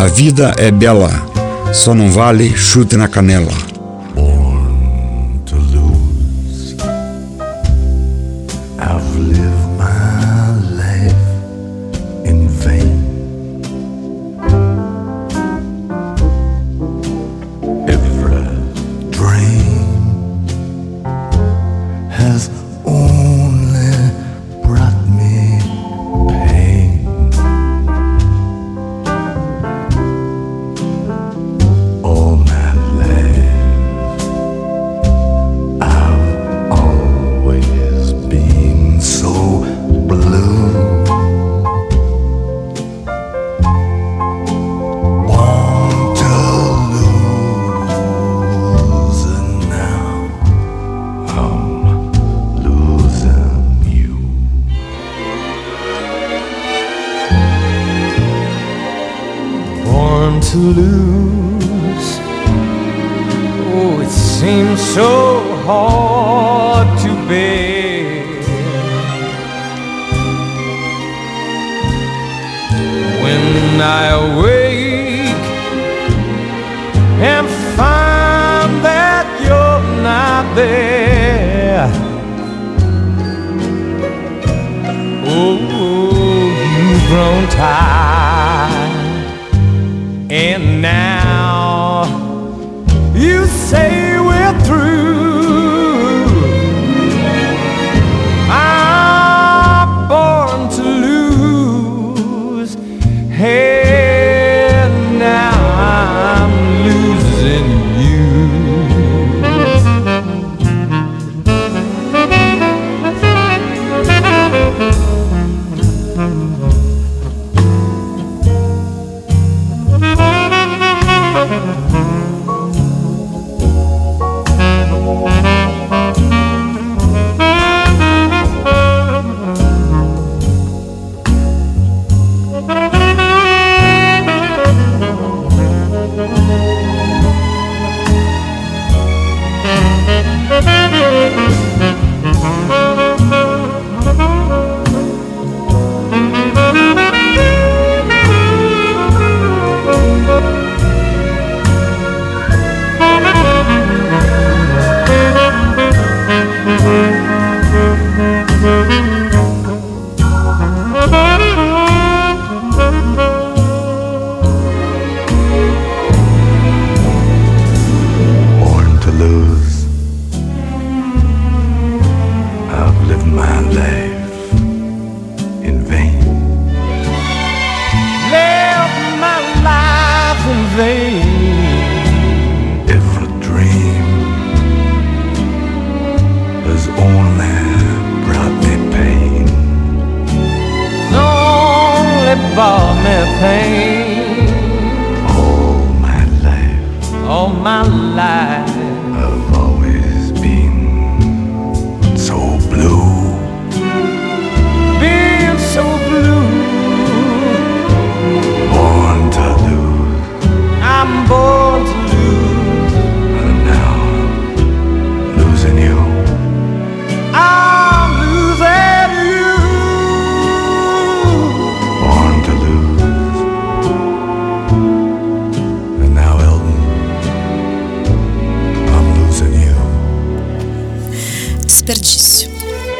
A vida é bela, só não vale chute na canela. Born to lose, I've lived my life in vain. Every dream has only brought me pain. All my life I've always been so blue. Born to lose, and now I'm losing you. Born to lose. Oh, it seems so hard to bear. When I awake and find that you're not there. Oh, you've grown tired. And now you say we're through. I'm born to lose. And now I'm losing you. Born to lose, I've lived my life in vain. Live my life in vain. Every dream has only brought me pain. Only brought me pain. All my life All my life. I've always been so blue. Being so blue. Born to lose, I'm born to lose. and now losing you. I'm losing you. Born to lose, and now Elton, I'm losing you. Desperdício.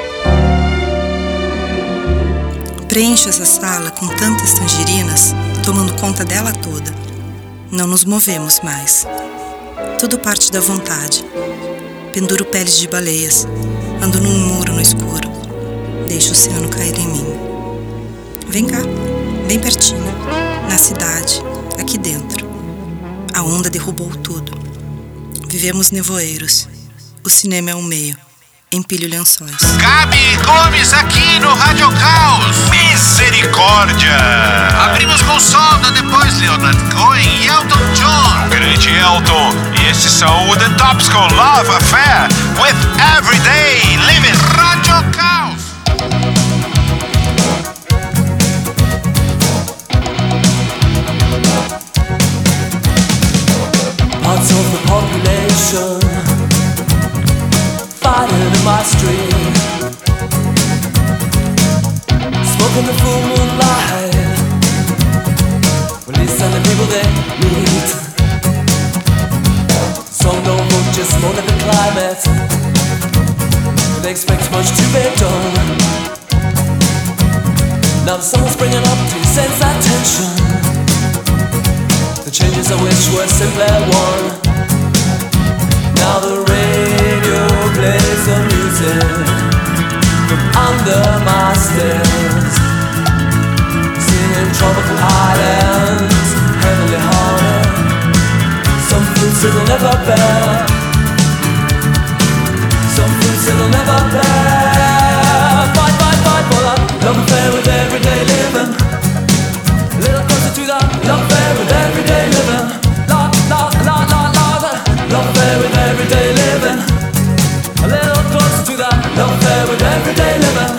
Preencho essa sala com tantas tangerinas, tomando conta dela toda. Não nos movemos mais. Tudo parte da vontade. Penduro peles de baleias, ando num muro no escuro. Deixo o oceano cair em mim. Vem cá, bem pertinho, na cidade, aqui dentro. A onda derrubou tudo. Vivemos nevoeiros. O cinema é um meio. Empilho lençóis. Gabi Gomes aqui no Rádio Caos. Misericórdia! Abrimos com Solda, depois Leonard Cohen e Elton John. Grande Elton. E esses são o The Tops com Love Affair with Everyday Living. Rádio Caos. Parts of the population fighting in my street, smoking the full moonlight. Well, he's sending people there just moan at the climate. They expect much to be done. Now someone's bringing up to sense that tension. The changes I wish were simply one. Now the radio plays the music from under my stairs, singing tropical islands, heavenly hearted. Some fruits it'll never bear, some fruits it'll never bear. Fight, fight, fight for that love affair with everyday living. A little closer to that love affair with everyday living. La, la, la, la, la, love affair with everyday living. A little closer to that love affair with everyday living.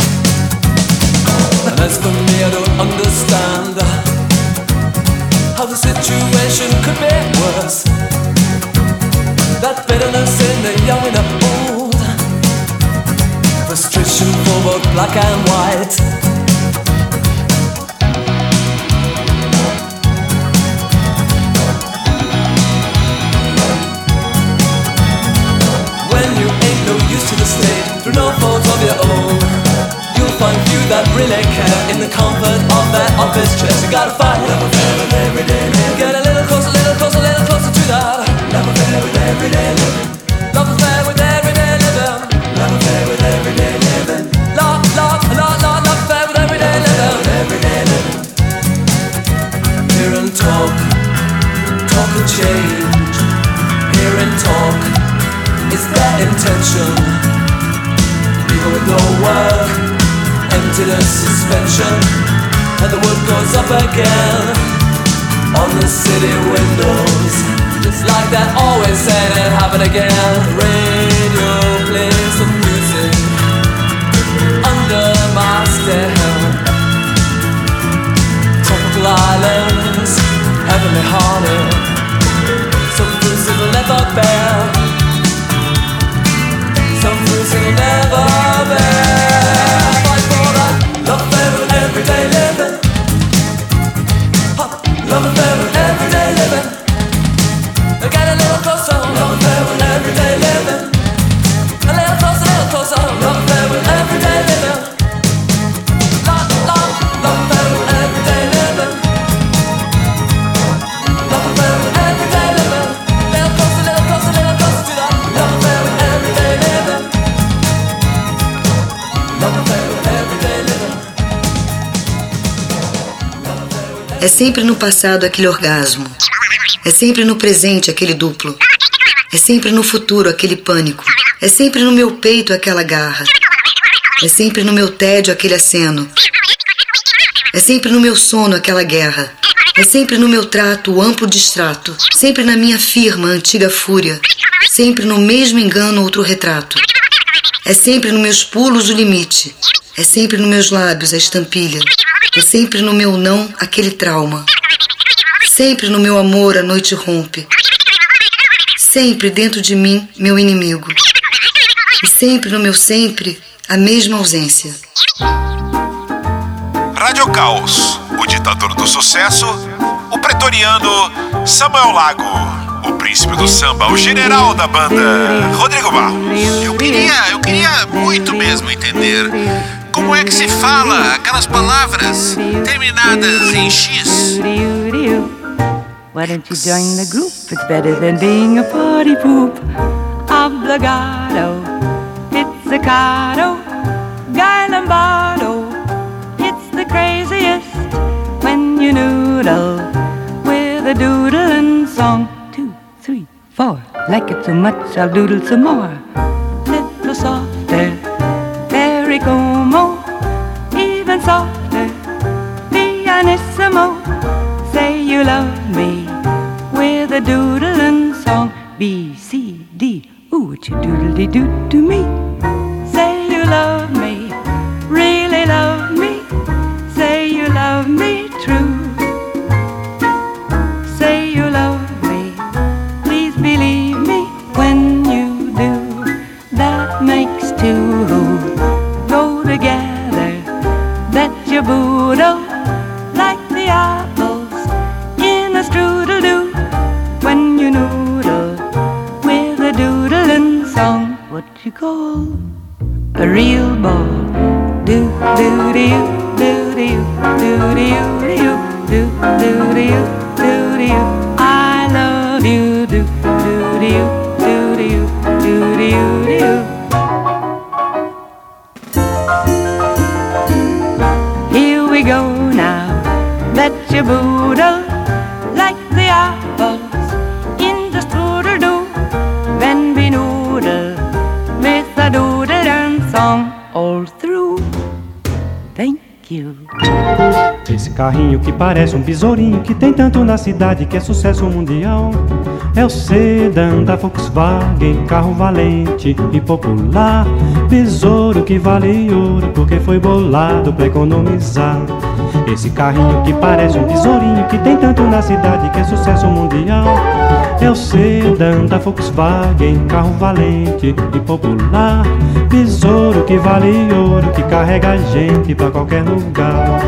And as for me, I don't understand how the situation could be worse. That bitterness in the young and the old, frustration for both black and white. When you ain't no use to the state, through no fault of your own, you'll find few that really care in the comfort of their office chairs. You gotta fight love affair with everyday living. Get a little closer, little closer, little closer to that love affair with everyday living. Love affair with everyday living. Love affair with everyday living. Love, love, love, love, love affair with everyday living. Everyday living. Hear and talk, talk and change. Hear and talk is their intention. People with no work, emptiness, suspension, and the wood goes up again on the city windows. Just like that, always said it happen again. Radio plays the music under my stair. Tropical islands, heavenly hearted. Some fruits it'll never bear, some fruits it'll never bear. Fight for that love affair with everyday living. Love affair with everyday living. Get a little closer, love affair with everyday living. A little closer, love affair with everyday living. Love, love, love affair with everyday living. Love affair with everyday living. Little closer, little closer, little closer to that love affair with everyday living. Love affair with everyday living. É sempre no passado aquele orgasmo. É sempre no presente aquele duplo. É sempre no futuro aquele pânico. É sempre no meu peito aquela garra. É sempre no meu tédio aquele aceno. É sempre no meu sono aquela guerra. É sempre no meu trato o amplo distrato. Sempre na minha firma antiga fúria. Sempre no mesmo engano outro retrato. É sempre nos meus pulos o limite. É sempre nos meus lábios a estampilha. É sempre no meu não aquele trauma. Sempre no meu amor a noite rompe. Sempre dentro de mim meu inimigo. E sempre no meu sempre a mesma ausência. Rádio Caos, o ditador do sucesso, o pretoriano Samuel Lago, o príncipe do samba, o general da banda Rodrigo Barros. Eu queria muito mesmo entender como é que se fala aquelas palavras terminadas em X. Why don't you join the group? It's better than being a party poop. Obligado, pizzicato, Guy Lombardo. It's the craziest when you noodle with a doodling song. 2, 3, 4. Like it so much, I'll doodle some more. Little softer, very como, even softer, pianissimo. Say you love me with a doodling song. B, C, D, ooh, what you doodly-doo to me. Say you love me, really love me. Say you love me true. Say you love me, please believe me when you do. That makes two go together. That you boodle like the apples in a strudel-doo. When you noodle with a song, what you call a real ball. Do do do do do do do do do do do. I love you. Do do do do do do do do. Here we go now. Bet your boodle like the apples in the strudel do. When we noodle with a doodle and song all through. Thank you. Esse carrinho que parece um besourinho que tem tanto na cidade que é sucesso mundial. É o sedã da Volkswagen, carro valente e popular. Besouro que vale ouro porque foi bolado pra economizar. Esse carrinho que parece um besourinho que tem tanto na cidade que é sucesso mundial. É o sedã da Volkswagen, carro valente e popular. Besouro que vale ouro que carrega a gente pra qualquer lugar.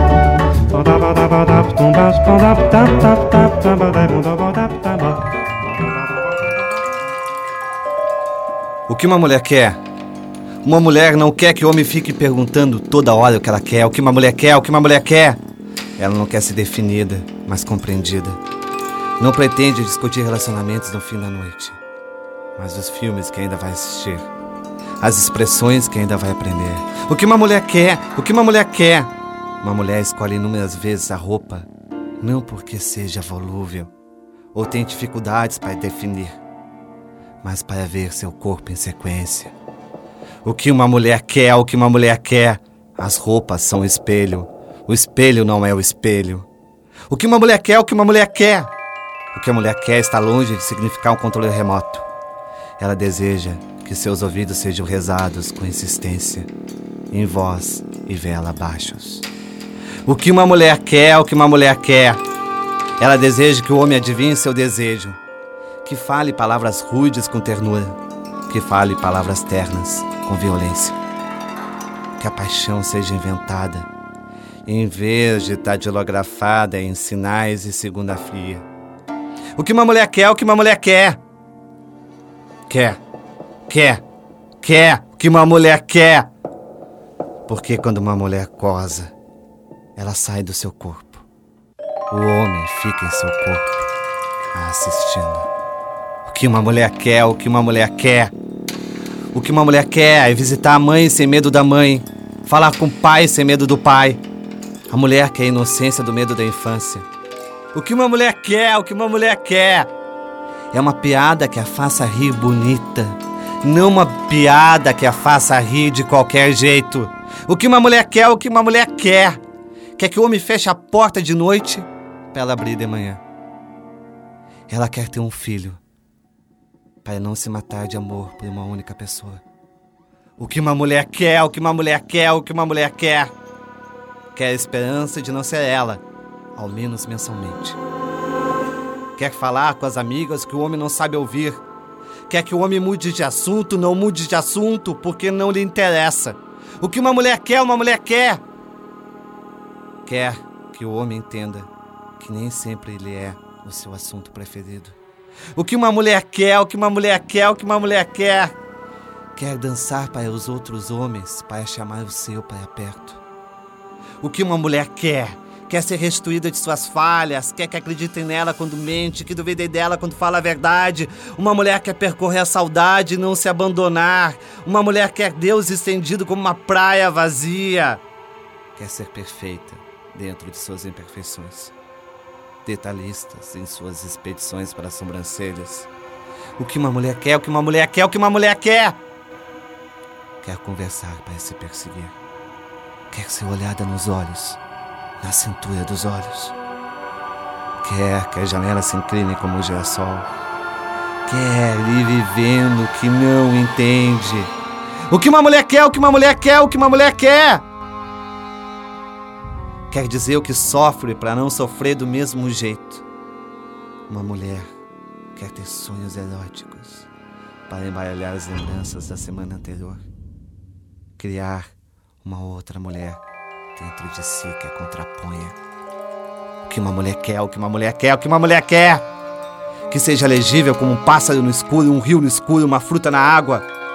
O que uma mulher quer? Uma mulher não quer que o homem fique perguntando toda hora o que ela quer. O que uma mulher quer? O que uma mulher quer? Ela não quer ser definida, mas compreendida. Não pretende discutir relacionamentos no fim da noite, mas os filmes que ainda vai assistir, as expressões que ainda vai aprender. O que uma mulher quer? O que uma mulher quer? Uma mulher escolhe inúmeras vezes a roupa, não porque seja volúvel ou tenha dificuldades para definir, mas para ver seu corpo em sequência. O que uma mulher quer? O que uma mulher quer? As roupas são o espelho não é o espelho. O que uma mulher quer? O que uma mulher quer? O que a mulher quer está longe de significar um controle remoto. Ela deseja que seus ouvidos sejam rezados com insistência, em voz e vela baixos. O que uma mulher quer? O que uma mulher quer? Ela deseja que o homem adivinhe seu desejo, que fale palavras rudes com ternura, que fale palavras ternas com violência, que a paixão seja inventada em vez de datilografada em sinais e segunda fria. O que uma mulher quer? O que uma mulher quer? Quer. O que uma mulher quer? Porque quando uma mulher goza, ela sai do seu corpo. O homem fica em seu corpo, assistindo. O que uma mulher quer? O que uma mulher quer? O que uma mulher quer é visitar a mãe sem medo da mãe, falar com o pai sem medo do pai. A mulher quer a inocência do medo da infância. O que uma mulher quer? O que uma mulher quer? É uma piada que a faça rir bonita, não uma piada que a faça rir de qualquer jeito. O que uma mulher quer? O que uma mulher quer? Quer que o homem feche a porta de noite para ela abrir de manhã. Ela quer ter um filho para não se matar de amor por uma única pessoa. O que uma mulher quer? O que uma mulher quer? O que uma mulher quer? Quer a esperança de não ser ela, ao menos mensalmente. Quer falar com as amigas que o homem não sabe ouvir. Quer que o homem mude de assunto, não mude de assunto porque não lhe interessa. O que uma mulher quer? Uma mulher quer. Quer que o homem entenda que nem sempre ele é o seu assunto preferido. O que uma mulher quer? O que uma mulher quer? O que uma mulher quer? Quer dançar para os outros homens, para chamar o seu para perto. O que uma mulher quer? Quer ser restituída de suas falhas, quer que acreditem nela quando mente, que duvidem dela quando fala a verdade. Uma mulher quer percorrer a saudade e não se abandonar. Uma mulher quer Deus estendido como uma praia vazia. Quer ser perfeita dentro de suas imperfeições, detalhistas em suas expedições para as sobrancelhas. O que uma mulher quer? O que uma mulher quer? O que uma mulher quer? Quer conversar para se perseguir. Quer ser olhada nos olhos, na cintura dos olhos. Quer que a janela se incline como um girassol. Quer ir vivendo que não entende. O que uma mulher quer? O que uma mulher quer? O que uma mulher quer? Quer dizer o que sofre para não sofrer do mesmo jeito. Uma mulher quer ter sonhos eróticos para embaralhar as lembranças da semana anterior. Criar uma outra mulher dentro de si que a contraponha. O que uma mulher quer? O que uma mulher quer? O que uma mulher quer? Que seja legível como um pássaro no escuro, um rio no escuro, uma fruta na água.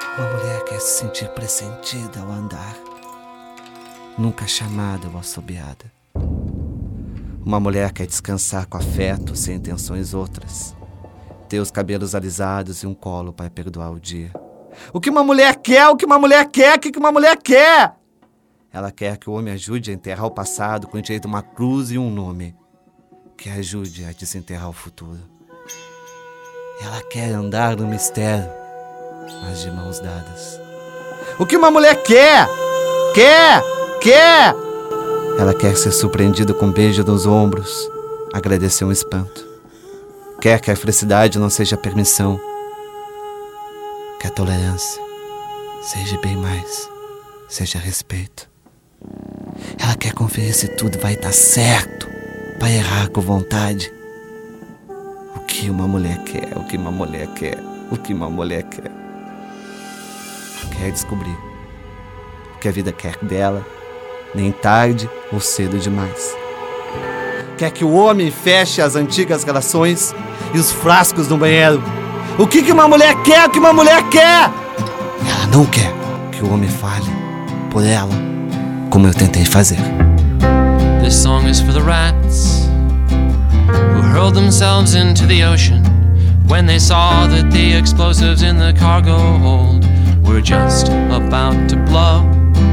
Uma mulher quer se sentir pressentida ao andar, nunca chamada ou assobiada. Uma mulher quer descansar com afeto, sem intenções outras, ter os cabelos alisados e um colo para perdoar o dia. O que uma mulher quer? O que uma mulher quer? O que uma mulher quer? Ela quer que o homem ajude a enterrar o passado com direito a uma cruz e um nome, que ajude a desenterrar o futuro. Ela quer andar no mistério, mas de mãos dadas. O que uma mulher quer? Quer! Ela quer ser surpreendida com um beijo nos ombros, agradecer um espanto. Quer que a felicidade não seja permissão, que a tolerância seja bem mais, seja respeito. Ela quer conferir se tudo vai dar certo, para errar com vontade. O que uma mulher quer? O que uma mulher quer? O que uma mulher quer? Quer descobrir o que a vida quer dela, nem tarde ou cedo demais. Quer que o homem feche as antigas relações e os frascos no banheiro. O que uma mulher quer? O que uma mulher quer? Ela não quer que o homem fale por ela, como eu tentei fazer. This song is for the rats who hurled themselves into the ocean when they saw that the explosives in the cargo hold were just about to blow.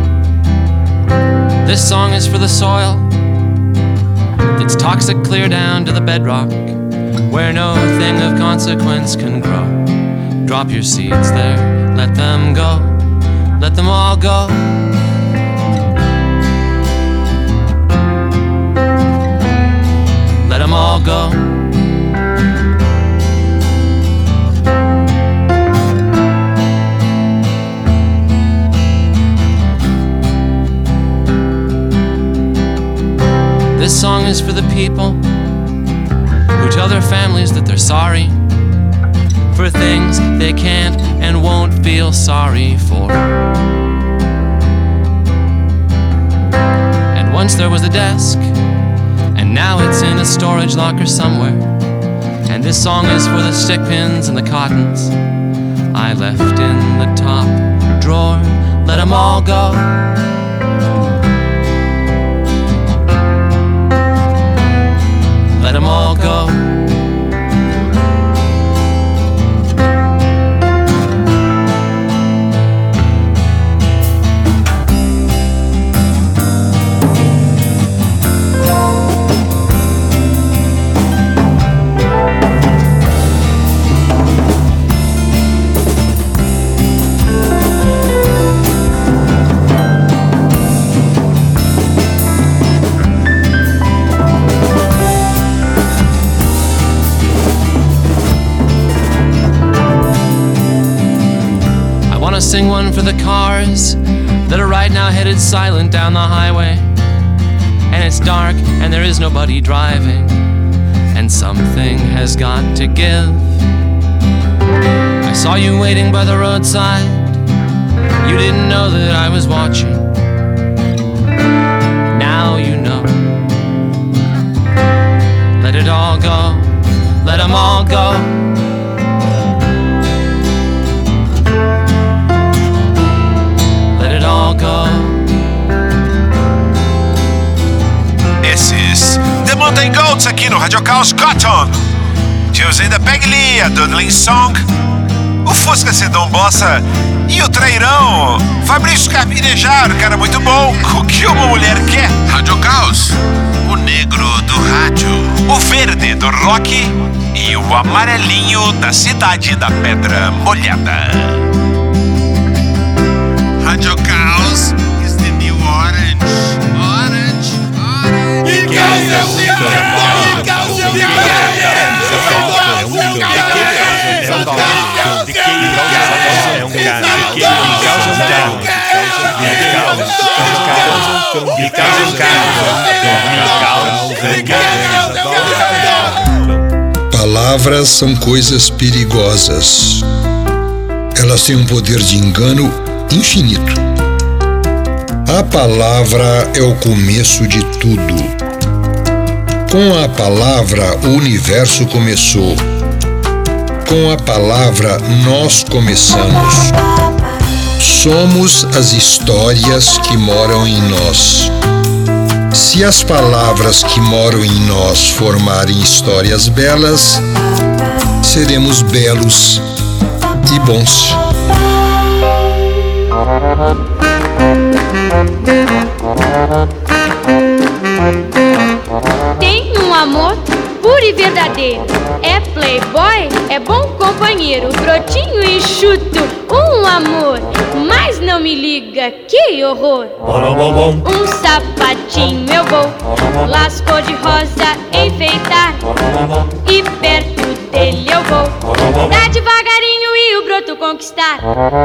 This song is for the soil that's toxic clear down to the bedrock, where no thing of consequence can grow. Drop your seeds there, let them go, let them all go. Let them all go. This song is for the people who tell their families that they're sorry for things they can't and won't feel sorry for. And once there was a desk, and now it's in a storage locker somewhere. And this song is for the stick pins and the cottons I left in the top drawer. Let them all go. Let them all go. Sing one for the cars that are right now headed silent down the highway, and it's dark and there is nobody driving, and something has got to give. I saw you waiting by the roadside. You didn't know that I was watching. Now you know. Let it all go. Let them all go. Esses The Mountain Goats aqui no Radio Caos Cotton. Tiozinho da Peg Lee, a Dudley Song, o Fusca Sedão Bossa e o Trairão Fabrício Carpinejar, cara muito bom. O que uma mulher quer? Radio Caos, o negro do rádio, o verde do rock e o amarelinho da cidade da pedra molhada. Radio Caos is the new orange. Orange, orange. E Caos é um E Caos é um Palavras são coisas perigosas. Elas têm um poder de engano infinito. A palavra é o começo de tudo. Com a palavra, o universo começou. Com a palavra, nós começamos. Somos as histórias que moram em nós. Se as palavras que moram em nós formarem histórias belas, seremos belos e bons. Tem um amor puro e verdadeiro. É playboy, é bom companheiro, brotinho e chuto, um amor. Mas não me liga, que horror. Um sapatinho eu vou, las cor de rosa enfeitar, e perto dele eu vou dar devagarinho e o broto conquistar.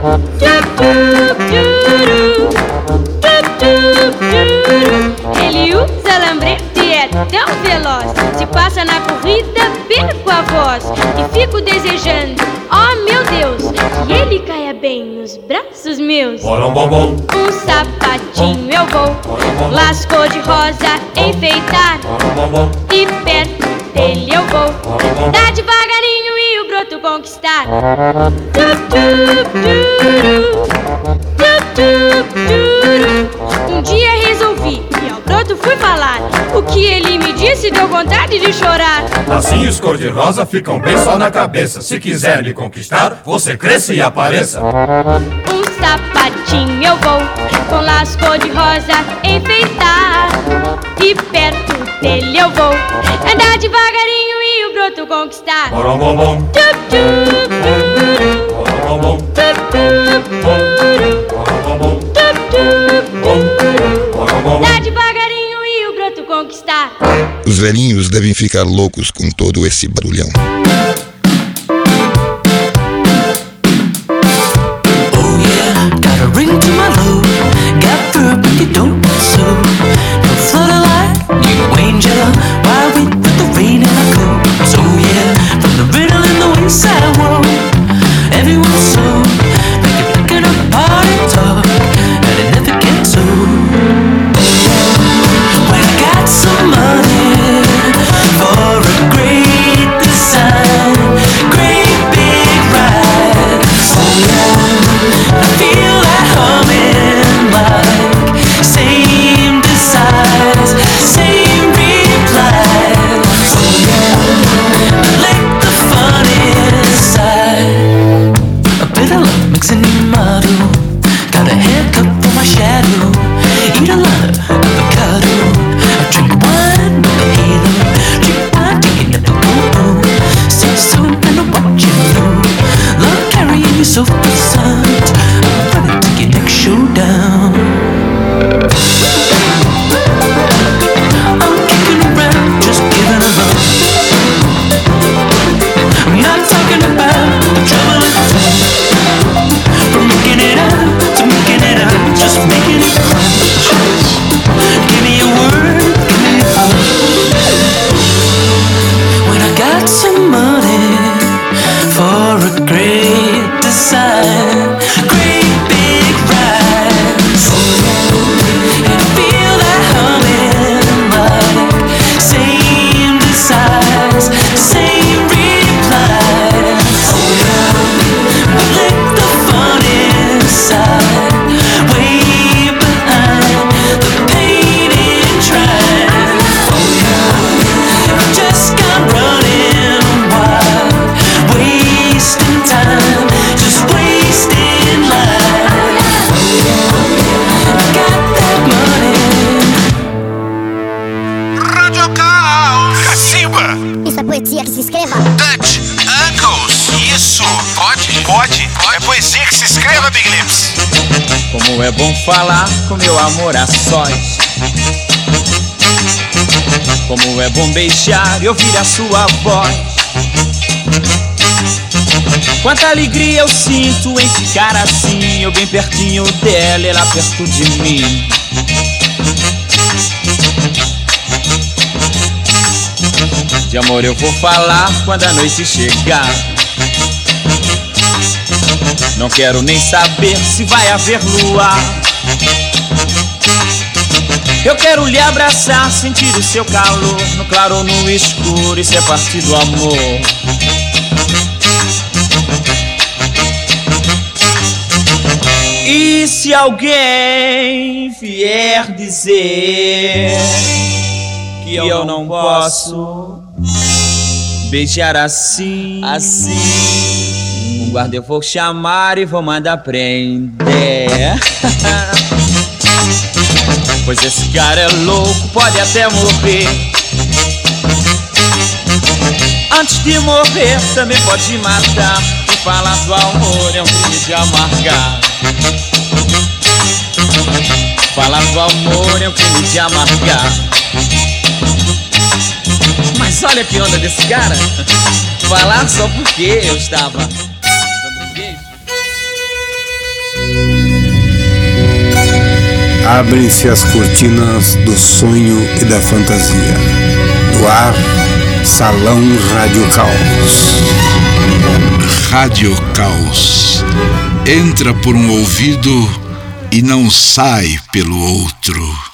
Ele usa lambreta e é tão veloz, se passa na corrida, perco a voz e fico desejando, oh meu Deus, que ele caia bem nos braços meus. Um sapatinho eu vou, las cor de rosa enfeitar, e perto dele eu vou dar devagarinho e o broto conquistar. Um dia resolvi e ao broto fui falar. O que ele me disse deu vontade de chorar. Lacinhos cor-de-rosa ficam bem só na cabeça. Se quiser me conquistar, você cresça e apareça. Um sapatinho eu vou, com las cor-de-rosa enfeitar, e perto dele eu vou andar devagarinho e o broto conquistar. Dá devagarinho e o broto conquistar. Os velhinhos devem ficar loucos com todo esse barulhão. Oh yeah, got a ring to my load, got fur but you don't so. No flutter like new angel, why we put the rain in our coats. Oh yeah, from the riddle in the wayside world, everyone's so like you're picking up party talk, and it never gets old. When I got some money for a great design, great big ride. Oh yeah, I feel that humming like same desires, same replies. Oh yeah, I like the fun inside. A bit of love mixing in my room. Got a haircut for my shadow. Eat a lot of avocado. I drink wine with the halo. Drink wine, taking it to go. Say so and I watch you know. Love carrying you so present. I'm running to your next showdown. I'm kicking around, just giving a love. I'm not talking about the trouble in town. From making it out to making it out, just making it crunch. Give me a word, give me a thought. When I got some money for a great design, great big ride. And I feel that humming like same desires, same replies. Oh yeah, I like the fun inside, way behind the pain in trying. Oh yeah, I just got running wild, wasting time, just wasting life. I got that money. Rádio Caos. Cacimba. Isso é poesia que se escreva. Dutch Uncles. Isso. Pode. É poesia que se escreva, Big Lips. Como é bom falar com meu amor a sós. Como é bom beijar e ouvir a sua voz. Quanta alegria eu sinto em ficar assim, eu bem pertinho dela, ela perto de mim. De amor eu vou falar quando a noite chegar. Não quero nem saber se vai haver luar. Eu quero lhe abraçar, sentir o seu calor, no claro ou no escuro, isso é parte do amor. E se alguém vier dizer que eu não posso beijar assim, um guarda eu vou chamar e vou mandar prender. Pois esse cara é louco, pode até morrer. Antes de morrer também pode matar. E falar do amor é um crime de amargar. Falar do amor é um crime de amargar. Mas olha que onda desse cara. Falar só porque eu estava dando um beijo. Abrem-se as cortinas do sonho e da fantasia. No ar, Salão Rádio Caos. Rádio Caos. Entra por um ouvido e não sai pelo outro.